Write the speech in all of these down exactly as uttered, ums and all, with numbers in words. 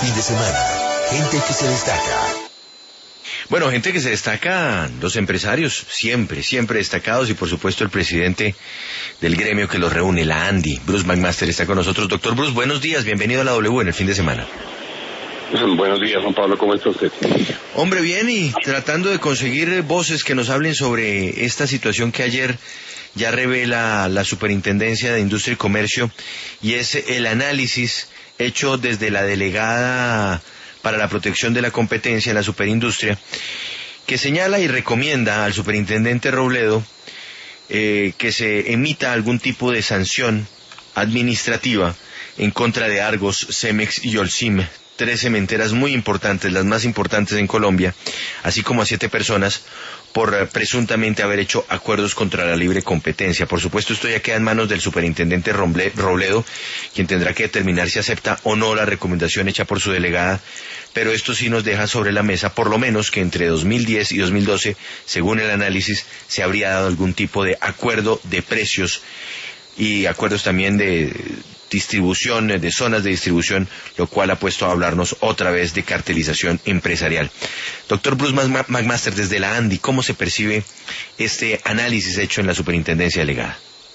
fin de semana. Gente que se destaca. Bueno, gente que se destaca, los empresarios, siempre, siempre destacados, y por supuesto el presidente del gremio que los reúne, la ANDI, Bruce McMaster, está con nosotros. Doctor Bruce, buenos días, bienvenido a la W en el fin de semana. Buenos días, Juan Pablo, ¿cómo está usted? Hombre, bien, y tratando de conseguir voces que nos hablen sobre esta situación que ayer ya revela la Superintendencia de Industria y Comercio, y es el análisis hecho desde la delegada para la protección de la competencia en la superindustria, que señala y recomienda al superintendente Robledo eh, que se emita algún tipo de sanción administrativa en contra de Argos, Cemex y Holcim, tres cementeras muy importantes, las más importantes en Colombia, así como a siete personas por eh, presuntamente haber hecho acuerdos contra la libre competencia. Por supuesto, esto ya queda en manos del superintendente Robledo, quien tendrá que determinar si acepta o no la recomendación hecha por su delegada, pero esto sí nos deja sobre la mesa, por lo menos, que entre dos mil diez y dos mil doce, según el análisis, se habría dado algún tipo de acuerdo de precios y acuerdos también de distribución, de zonas de distribución, lo cual ha puesto a hablarnos otra vez de cartelización empresarial. Doctor Bruce McMaster, desde la ANDI, ¿cómo se percibe este análisis hecho en la superintendencia delegada?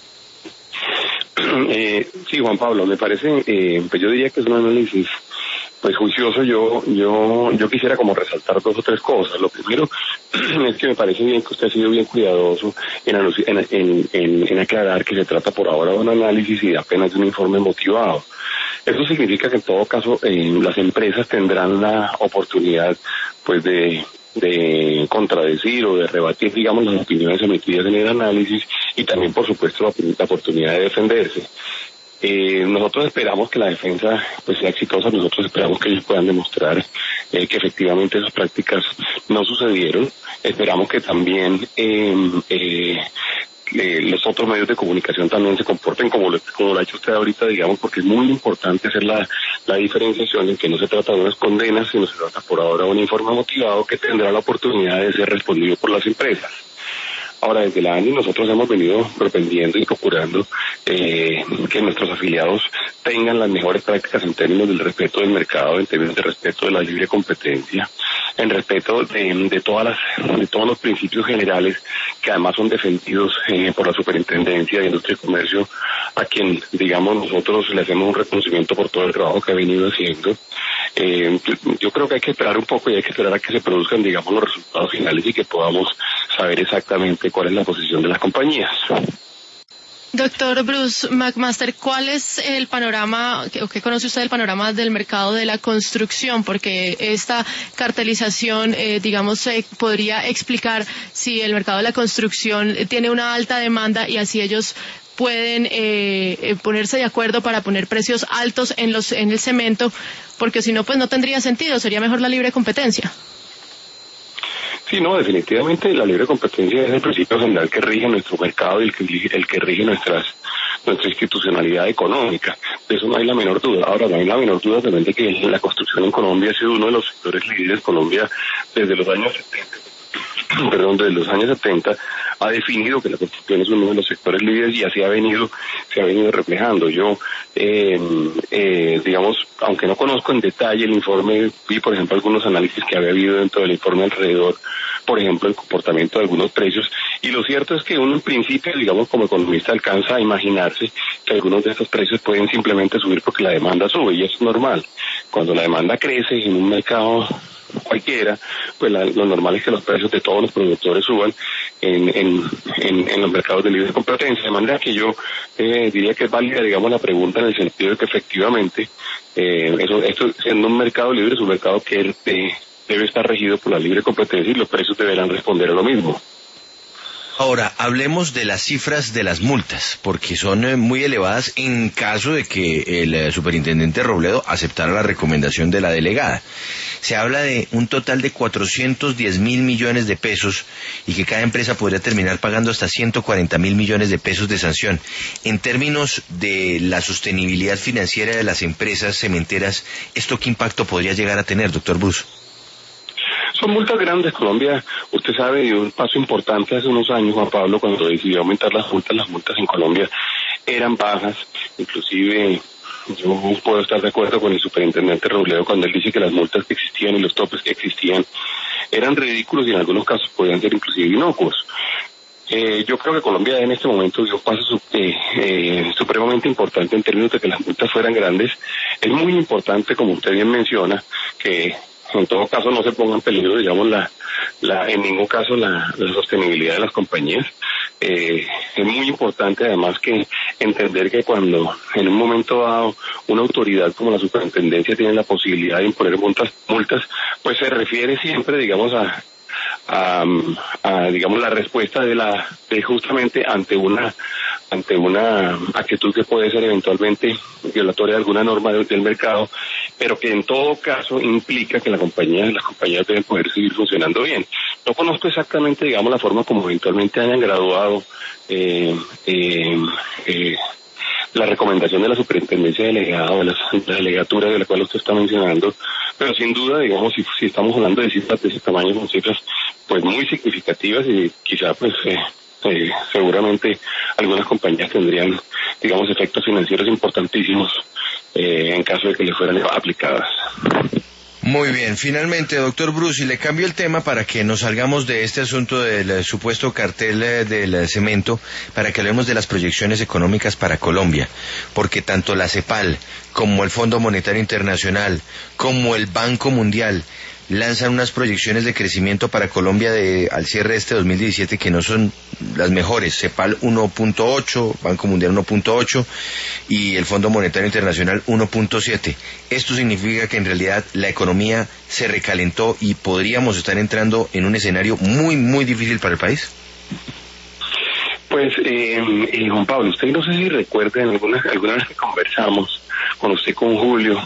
Eh, sí, Juan Pablo, me parece, eh, pues yo diría que es un análisis pues juicioso. Yo yo yo quisiera como resaltar dos o tres cosas. Lo primero es que me parece bien que usted ha sido bien cuidadoso en, en, en, en, en aclarar que se trata por ahora de un análisis y de apenas de un informe motivado. Eso significa que en todo caso eh, las empresas tendrán la oportunidad pues de de contradecir o de rebatir, digamos, las opiniones emitidas en el análisis, y también, por supuesto, la, la oportunidad de defenderse. Eh, nosotros esperamos que la defensa pues sea exitosa. Nosotros esperamos que ellos puedan demostrar eh, que efectivamente esas prácticas no sucedieron. Esperamos que también eh, eh, eh, los otros medios de comunicación también se comporten como lo, como lo ha hecho usted ahorita, digamos, porque es muy importante hacer la, la diferenciación en que no se trata de unas condenas, sino se trata por ahora de un informe motivado que tendrá la oportunidad de ser respondido por las empresas. Ahora, desde la ANDI nosotros hemos venido propendiendo y procurando eh, que nuestros afiliados tengan las mejores prácticas en términos del respeto del mercado, en términos de respeto de la libre competencia, en respeto de, de todas las, de todos los principios generales que además son defendidos eh, por la Superintendencia de Industria y Comercio, a quien, digamos, nosotros le hacemos un reconocimiento por todo el trabajo que ha venido haciendo. Eh, yo creo que hay que esperar un poco y hay que esperar a que se produzcan, digamos, los resultados finales y que podamos saber exactamente cuál es la posición de las compañías. Doctor Bruce McMaster, ¿cuál es el panorama, o qué conoce usted del panorama del mercado de la construcción? Porque esta cartelización, eh, digamos, eh, podría explicar si el mercado de la construcción tiene una alta demanda y así ellos pueden eh, ponerse de acuerdo para poner precios altos en los en el cemento, porque si no, pues no tendría sentido, sería mejor la libre competencia. Sí, no, definitivamente la libre competencia es el principio general que rige nuestro mercado y el que, el que rige nuestras, nuestra institucionalidad económica. De eso no hay la menor duda. Ahora, no hay la menor duda también de que la construcción en Colombia ha sido uno de los sectores líderes. Colombia, desde los años setenta, perdón, desde los años setenta, ha definido que la construcción es uno de los sectores líderes y así ha venido, se ha venido reflejando. Yo, eh, eh, digamos, aunque no conozco en detalle el informe, vi, por ejemplo, algunos análisis que había habido dentro del informe alrededor, por ejemplo, el comportamiento de algunos precios, y lo cierto es que uno en principio, digamos, como economista alcanza a imaginarse que algunos de estos precios pueden simplemente subir porque la demanda sube, y eso es normal. Cuando la demanda crece en un mercado cualquiera, pues la, lo normal es que los precios de todos los productores suban en, en, en, en los mercados de libre competencia, de manera que yo eh, diría que es válida, digamos, la pregunta en el sentido de que efectivamente eh, eso, esto siendo un mercado libre es un mercado que eh, debe estar regido por la libre competencia y los precios deberán responder a lo mismo. Ahora, hablemos de las cifras de las multas, porque son eh, muy elevadas en caso de que el eh, superintendente Robledo aceptara la recomendación de la delegada. Se habla de un total de cuatrocientos diez mil millones de pesos y que cada empresa podría terminar pagando hasta ciento cuarenta mil millones de pesos de sanción. En términos de la sostenibilidad financiera de las empresas cementeras, ¿esto qué impacto podría llegar a tener, doctor Bruce? Son multas grandes. Colombia, usted sabe, dio un paso importante hace unos años, Juan Pablo, cuando decidió aumentar las multas. Las multas en Colombia eran bajas, inclusive yo puedo estar de acuerdo con el superintendente Robledo cuando él dice que las multas que existían y los topes que existían eran ridículos y en algunos casos podían ser inclusive inocuos. Eh, yo creo que Colombia en este momento dio un paso su, eh, eh, supremamente importante en términos de que las multas fueran grandes. Es muy importante, como usted bien menciona, que en todo caso no se ponga en peligro, digamos, la, la en ningún caso la, la sostenibilidad de las compañías. Eh, es muy importante además que entender que cuando en un momento dado una autoridad como la superintendencia tiene la posibilidad de imponer multas, multas, pues se refiere siempre, digamos, a A, a digamos la respuesta de la de justamente ante una ante una actitud que puede ser eventualmente violatoria de alguna norma del, del mercado, pero que en todo caso implica que la compañía las compañías deben poder seguir funcionando bien. No conozco exactamente, digamos, la forma como eventualmente hayan graduado eh, eh, eh, la recomendación de la superintendencia delegada o de la, la delegatura de la cual usted está mencionando, pero sin duda, digamos, si, si estamos hablando de cifras de ese tamaño, son cifras pues muy significativas y quizá pues eh, eh, seguramente algunas compañías tendrían, digamos, efectos financieros importantísimos eh, en caso de que le fueran aplicadas. Muy bien, finalmente, doctor Bruce, y le cambio el tema para que nos salgamos de este asunto del eh, supuesto cartel eh, del eh, cemento, para que hablemos de las proyecciones económicas para Colombia, porque tanto la CEPAL como el Fondo Monetario Internacional, como el Banco Mundial, lanzan unas proyecciones de crecimiento para Colombia de, al cierre de este dos mil diecisiete que no son las mejores. CEPAL uno punto ocho, Banco Mundial uno punto ocho y el Fondo Monetario Internacional uno punto siete. Esto significa que en realidad la economía se recalentó y podríamos estar entrando en un escenario muy, muy difícil para el país. Pues, eh, eh, Juan Pablo, usted no sé si recuerda en alguna, alguna vez que conversamos con usted, con Julio,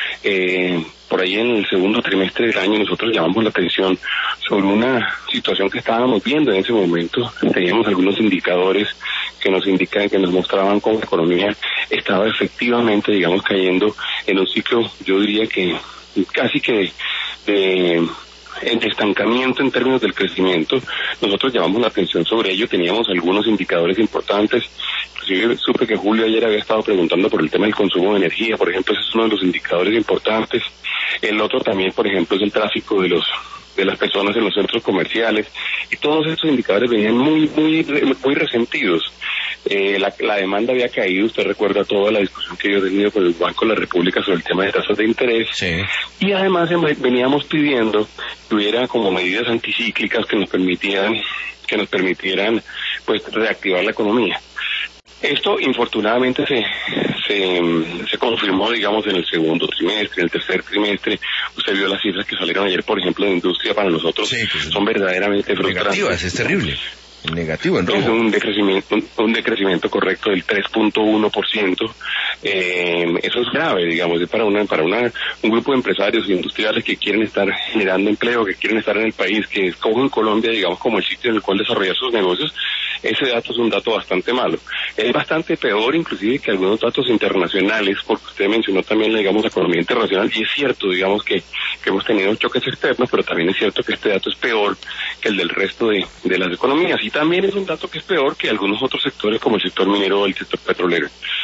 eh, por ahí en el segundo trimestre del año nosotros llamamos la atención sobre una situación que estábamos viendo en ese momento. Teníamos algunos indicadores que nos indican, que nos mostraban cómo la economía estaba efectivamente, digamos, cayendo en un ciclo, yo diría que casi que de, de estancamiento en términos del crecimiento. Nosotros llamamos la atención sobre ello, teníamos algunos indicadores importantes. Inclusive supe que Julio ayer había estado preguntando por el tema del consumo de energía, por ejemplo, ese es uno de los indicadores importantes. El otro también, por ejemplo, es el tráfico de los de las personas en los centros comerciales, y todos estos indicadores venían muy muy muy resentidos. Eh, la, la demanda había caído, usted recuerda toda la discusión que yo he tenido con el Banco de la República sobre el tema de tasas de interés, sí. Y además veníamos pidiendo que hubiera como medidas anticíclicas que nos permitieran que nos permitieran pues reactivar la economía. Esto infortunadamente se, se se confirmó, digamos, en el segundo trimestre, en el tercer trimestre. Usted vio las cifras que salieron ayer, por ejemplo, de industria para nosotros, sí, pues, son verdaderamente frustrantes. Negativas, es terrible. Negativo en rojo. Es un decrecimiento, un, un decrecimiento correcto del tres punto uno por ciento. Eh, eso es grave, digamos, para una para una un grupo de empresarios industriales que quieren estar generando empleo, que quieren estar en el país, que escogen Colombia, digamos, como el sitio en el cual desarrollar sus negocios. Ese dato es un dato bastante malo. Es bastante peor, inclusive, que algunos datos internacionales, porque usted mencionó también, digamos, la economía internacional, y es cierto, digamos, que, que hemos tenido choques externos, pero también es cierto que este dato es peor que el del resto de, de las economías. Y también es un dato que es peor que algunos otros sectores, como el sector minero o el sector petrolero.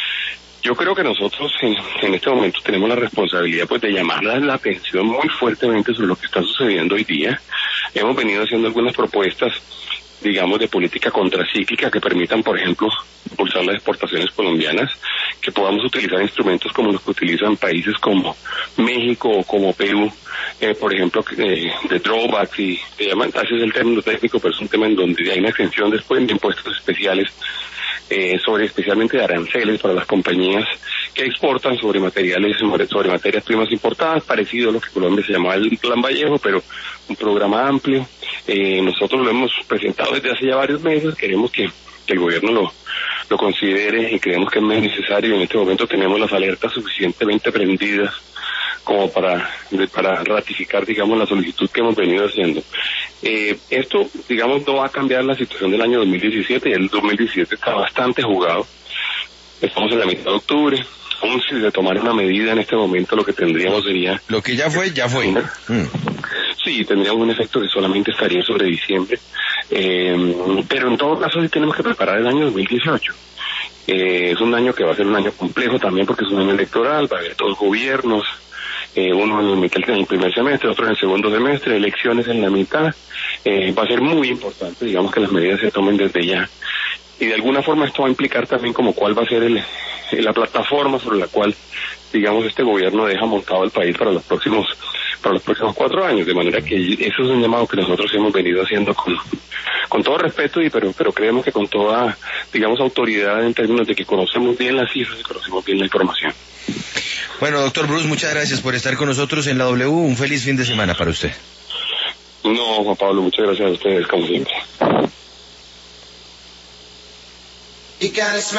Yo creo que nosotros en, en este momento tenemos la responsabilidad pues de llamar la atención muy fuertemente sobre lo que está sucediendo hoy día. Hemos venido haciendo algunas propuestas, digamos, de política contracíclica que permitan, por ejemplo, impulsar las exportaciones colombianas, que podamos utilizar instrumentos como los que utilizan países como México o como Perú, eh, por ejemplo, eh, de drawbacks, y se llaman, ese es el término técnico, pero es un tema en donde hay una extensión después de impuestos especiales, eh, sobre especialmente de aranceles para las compañías que exportan sobre materiales, sobre materias primas importadas, parecido a lo que Colombia se llamaba el Plan Vallejo, pero un programa amplio. Eh, nosotros lo hemos presentado desde hace ya varios meses, queremos que, que el gobierno lo, lo considere y creemos que es muy necesario. En este momento tenemos las alertas suficientemente prendidas como para, para ratificar, digamos, la solicitud que hemos venido haciendo. Eh, esto, digamos, no va a cambiar la situación del año dos mil diecisiete, y el dos mil diecisiete está bastante jugado. Estamos en la mitad de octubre. Aún si se tomara una medida en este momento, lo que tendríamos sería... Lo que ya fue, ya fue. Una, mm. Sí, tendríamos un efecto que solamente estaría sobre diciembre. Eh, pero en todo caso sí tenemos que preparar el año dos mil dieciocho. Eh, es un año que va a ser un año complejo también porque es un año electoral, va a haber dos gobiernos, eh, uno en el, en el primer semestre, otro en el segundo semestre, elecciones en la mitad. Eh, va a ser muy importante, digamos, que las medidas se tomen desde ya. Y de alguna forma esto va a implicar también como cuál va a ser el, la plataforma sobre la cual, digamos, este gobierno deja montado el país para los próximos para los próximos cuatro años, de manera que eso es un llamado que nosotros hemos venido haciendo con con todo respeto, y pero pero creemos que con toda, digamos, autoridad en términos de que conocemos bien las cifras y conocemos bien la información. Bueno, doctor Bruce, muchas gracias por estar con nosotros en la W. Un feliz fin de semana para usted. No, Juan Pablo, muchas gracias a ustedes, como siempre.